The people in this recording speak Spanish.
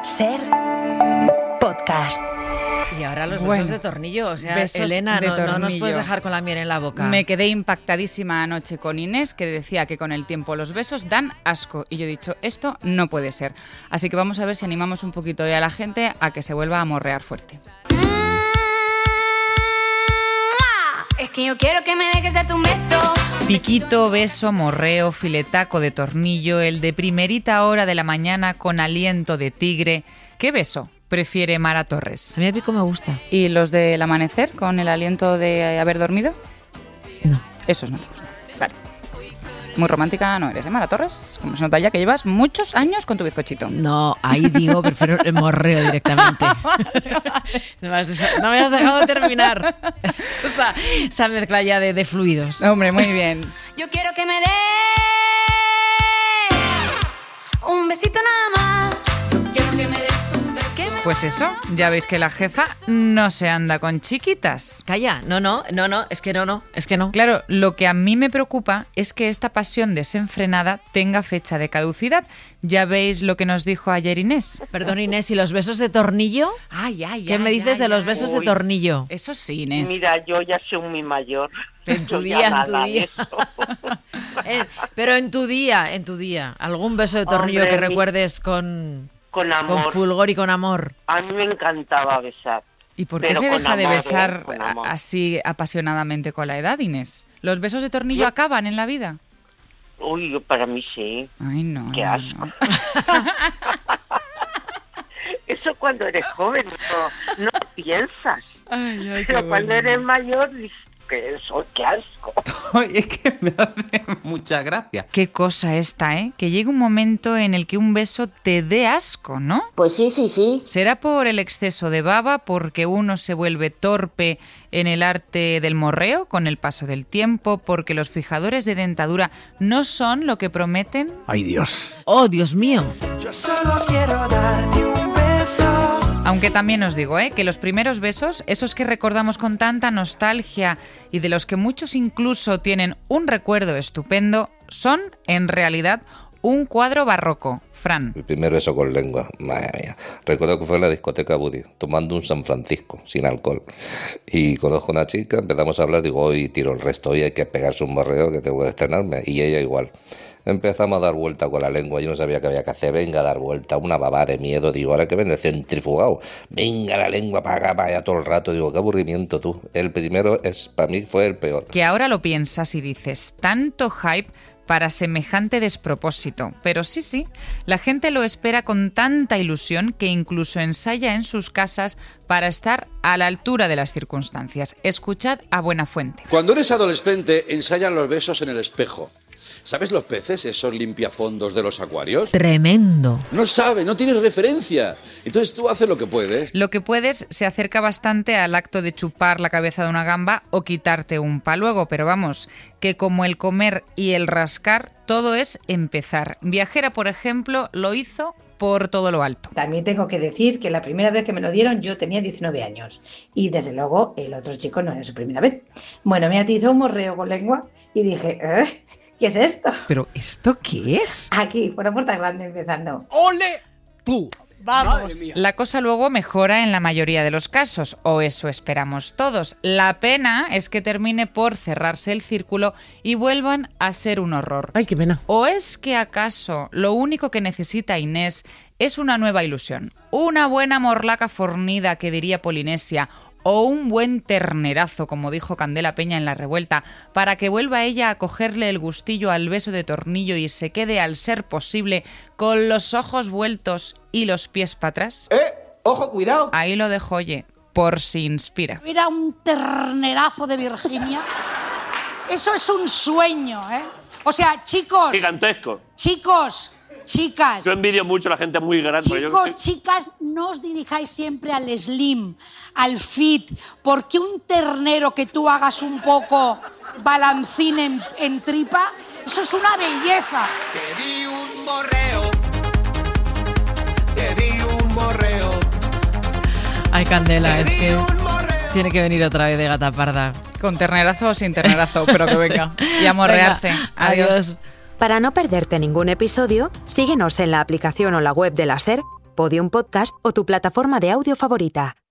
Ser podcast. Y ahora los besos de tornillo, o sea, Elena, no nos puedes dejar con la miel en la boca. Me quedé impactadísima anoche con Inés, que decía que con el tiempo los besos dan asco. Y yo he dicho, esto no puede ser. Así que vamos a ver si animamos un poquito hoy a la gente a que se vuelva a morrear fuerte. Es que yo quiero que me dejes de tu beso. Piquito, beso, morreo, filetaco de tornillo, el de primerita hora de la mañana con aliento de tigre. ¿Qué beso prefiere Mara Torres? A mí el pico me gusta. ¿Y los del amanecer con el aliento de haber dormido? No. Esos no te gustan. Vale. Muy romántica no eres, ¿eh, Mara Torres? Como se nota ya que llevas muchos años con tu bizcochito. No, ahí digo, prefiero el morreo directamente. No me has dejado terminar. O sea, esa mezcla ya de fluidos. Hombre, muy bien. Yo quiero que me des un besito nada más. Quiero que me des un beso. Pues eso, ya veis que la jefa no se anda con chiquitas. Calla, no, es que no. Claro, lo que a mí me preocupa es que esta pasión desenfrenada tenga fecha de caducidad. Ya veis lo que nos dijo ayer Inés. Perdón, Inés, ¿y los besos de tornillo? ¿Qué me dices de los besos de tornillo? Eso sí, Inés. Mira, yo ya soy muy mayor. En tu día. Pero en tu día, ¿algún beso de tornillo que recuerdes con amor, con fulgor y con amor? A mí me encantaba besar. ¿Y por qué Pero se con deja de amor, besar con amor. así apasionadamente con la edad, Inés? ¿Los besos de tornillo acaban en la vida? Uy, para mí sí. Ay, no. Qué asco. No. Eso cuando eres joven no piensas. Ay, Pero cuando eres mayor dices que eso, qué asco. Es que me hace mucha gracia. Qué cosa esta, ¿eh? Que llegue un momento en el que un beso te dé asco, ¿no? Pues sí. ¿Será por el exceso de baba, porque uno se vuelve torpe en el arte del morreo con el paso del tiempo, porque los fijadores de dentadura no son lo que prometen? ¡Ay, Dios! ¡Oh, Dios mío! Yo solo quiero darte un beso. Aunque también os digo, que los primeros besos, esos que recordamos con tanta nostalgia y de los que muchos incluso tienen un recuerdo estupendo, son en realidad un cuadro barroco. Fran. Mi primer beso con lengua, madre mía. Recuerdo que fue en la discoteca Buddy, tomando un San Francisco, sin alcohol. Y conozco a una chica, empezamos a hablar, digo, hoy tiro el resto, hoy hay que pegarse un morreo que tengo que estrenarme. Y ella igual. Empezamos a dar vuelta con la lengua, yo no sabía qué había que hacer, venga a dar vuelta, una babá de miedo, digo, ahora que viene el centrifugado, venga la lengua para acá, para allá todo el rato, digo, qué aburrimiento tú. El primero para mí fue el peor. Que ahora lo piensas y dices, tanto hype para semejante despropósito. Pero sí, la gente lo espera con tanta ilusión que incluso ensaya en sus casas para estar a la altura de las circunstancias. Escuchad a Buenafuente. Cuando eres adolescente, ensayan los besos en el espejo. ¿Sabes los peces, esos limpiafondos de los acuarios? Tremendo. No sabes, no tienes referencia. Entonces tú haces lo que puedes. Lo que puedes se acerca bastante al acto de chupar la cabeza de una gamba o quitarte un paluego, pero vamos, que como el comer y el rascar, todo es empezar. Viajera, por ejemplo, lo hizo por todo lo alto. También tengo que decir que la primera vez que me lo dieron yo tenía 19 años y desde luego el otro chico no era su primera vez. Bueno, me atizó un morreo con lengua y dije, ¿qué es esto? ¿Pero esto qué es? Aquí, por la puerta grande empezando. ¡Ole! ¡Tú! ¡Vamos! La cosa luego mejora en la mayoría de los casos, o eso esperamos todos. La pena es que termine por cerrarse el círculo y vuelvan a ser un horror. ¡Ay, qué pena! ¿O es que acaso lo único que necesita Inés es una nueva ilusión? Una buena morlaca fornida, que diría Polinesia, o un buen ternerazo, como dijo Candela Peña en La Revuelta, para que vuelva ella a cogerle el gustillo al beso de tornillo y se quede, al ser posible, con los ojos vueltos y los pies para atrás. ¡Ojo, cuidado! Ahí lo dejo, oye, por si inspira. Era un ternerazo de Virginia. Eso es un sueño, ¿eh? O sea, chicos... Gigantesco. Chicos, chicas... Yo envidio mucho a la gente muy grande. Chicos, chicas, no os dirijáis siempre al slim, al fit, porque un ternero que tú hagas un poco balancín en tripa, eso es una belleza. Te di un morreo. Te di un morreo. Ay, Candela, es que tiene que venir otra vez de gata parda. Con ternerazo o sin ternerazo, pero que venga. Y a morrearse. Venga, Adiós. Para no perderte ningún episodio, síguenos en la aplicación o la web de la SER, Podium Podcast o tu plataforma de audio favorita.